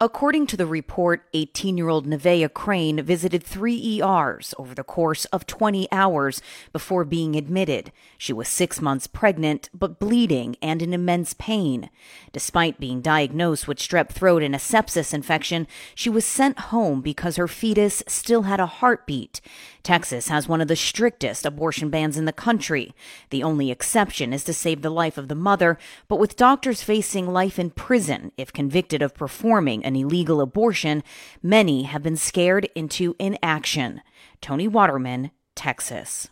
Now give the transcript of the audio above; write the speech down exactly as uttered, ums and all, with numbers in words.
According to the report, eighteen-year-old Nevaeh Crane visited three E Rs over the course of twenty hours before being admitted. She was six months pregnant, but bleeding and in immense pain. Despite being diagnosed with strep throat and a sepsis infection, she was sent home because her fetus still had a heartbeat. Texas has one of the strictest abortion bans in the country. The only exception is to save the life of the mother, but with doctors facing life in prison if convicted of performing an illegal abortion, many have been scared into inaction. Tony Waterman, Texas.